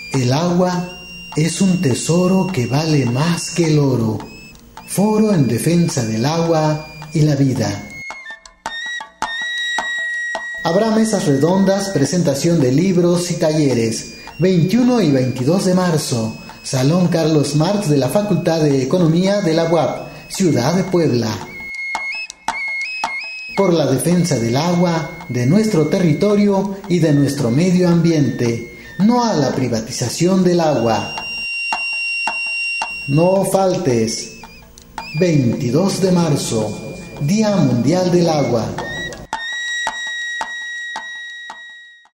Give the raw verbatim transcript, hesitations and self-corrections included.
El agua es un tesoro que vale más que el oro. Foro en defensa del agua y la vida. Habrá mesas redondas, presentación de libros y talleres. veintiuno y veintidós de marzo. Salón Carlos Marx de la Facultad de Economía de la U A P, Ciudad de Puebla. Por la defensa del agua, de nuestro territorio y de nuestro medio ambiente. No a la privatización del agua. No faltes. veintidós de marzo, Día Mundial del Agua.